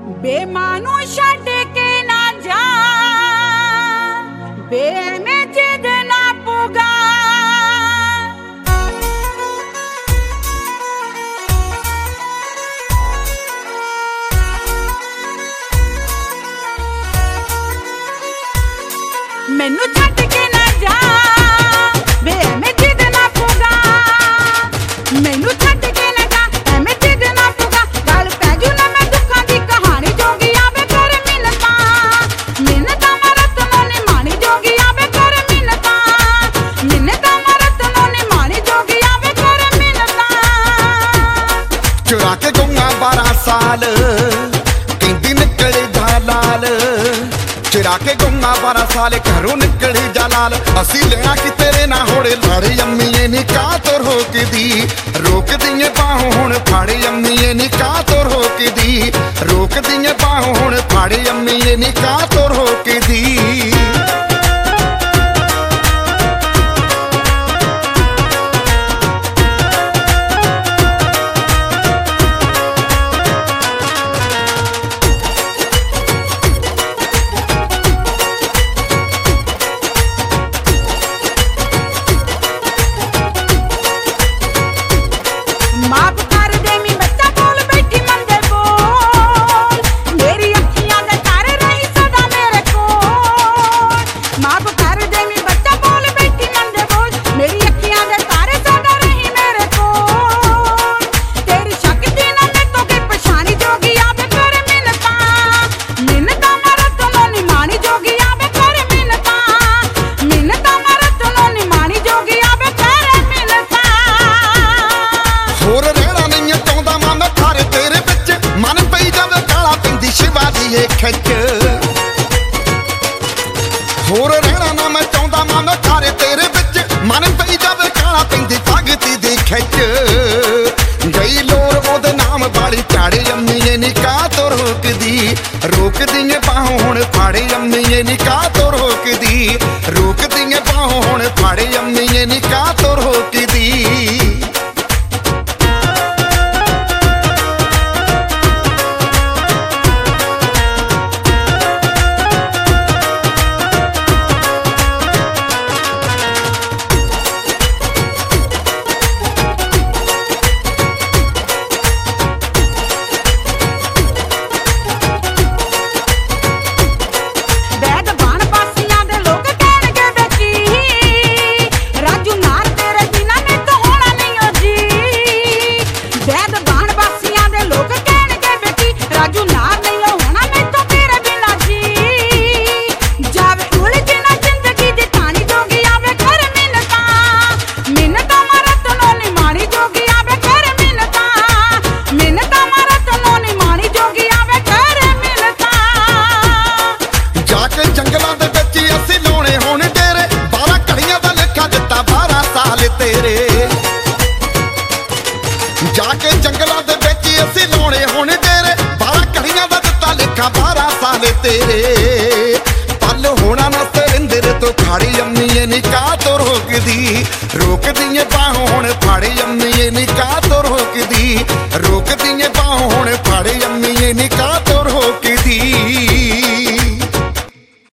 बेमानू छड्ड के ना जा, बे में जिद ना पुगा। मैनू छड्ड के ना जा, बे में जिद ना पुगा। मैनू छड्ड के ना जा, एवें जिद ना पुगा। गल पै जू ना मैं दुखां दी कहानी जोगी आवे कर मिन्नतां। मिन्नतां मैं रतनों ने माणी जोगी आवे कर मिन्नतां। मिन्नतां मैं रतनों ने माणी जोगी आवे कर मिन्नतां। चुरा के गौंगा 12 साल कहंदी निकल जा लाल। चुरा के गौंगा 12 साल घरों निकल जा लाल। असी लेना कि तेरे ना होड़े लड़ अम्मीए निकाह तो रोकदी। रोकदी बाहों हुण फाड़े अम्मीए निकाह तो रोकदी। रोकदी बाहों हुण फाड़े अम्मीए निकाह तो रोकदी। माफ कर दे मी बच्चा बोल बैठी मन दे बोल। मेरी अखियां दे तारे रही सदा मेरे कोल। माफ कर दे मी बच्चा बोल बैठी मन दे बोल। मेरी अखियां दे तारे सदा रही मेरे कोल। तेरी शक्ति ना मैं तो के पछानी जोगी आवे कर मिन्नतां। मिन्नतां मैं रतनों नी माणी जोगी आवे कर मिन्नतां। मिन्नतां मैं रतनों नी माणी जोगी आवे कर मिन्नतां। होर रहना नहीं चाहुंदा मां मैं थारे तेरे विच। मन पई जावे काला पैंदी शिवा दी ए खिच। होर रहना ना मैं चाहुंदा मां मैं थारे तेरे विच। मन पई जावे काला पैंदी भगती दी खिच। गई लोर ओदे नाम वाली झाड़े अम्मीए निकाह तो रोकदी। रोकदी बाहों हुण फाड़े अम्मीए निकाह तो रोकदी। रोकदी बाहों हुण फाड़े अम्मीए निकाह तो रोकदी। बैद बाण बासियां दे लोग कहणगे बेटी। राजू नार तेरे बिना मैं तो होना नहीं ओ जी। बैद बाण बासियां दे लोग कहणगे बेटी। राजू नार नहीं ओ होना मैं तो तेरे बिना जी। जावे उलझ ना जिंदगी दी कहानी जोगी आवे कर मिन्नतां। मिन्नतां मैं रतनों नी माणी जोगी आवे कर मिन्नतां। मिन्नतां मैं रतनों नी माणी जोगी आवे कर मिन्नतां। जाके जंगलां दे विच असीं लाउणे होण डेरे। 12 घड़ियां दा लेखा दित्ता 12 साल तेरे। जाके जंगलां दे विच असीं लाउणे होण डेरे। 12 घड़ियां दा दित्ता लेखा 12 साल तेरे। पल होना ना सरिंदर तो खाड़ी अम्मीए निकाह तो रोकदी। रोकदी बाहों हुण फाड़े अम्मीए निकाह तो रोकदी। रोकदी बाहों हुण फाड़े अम्मीए निकाह तो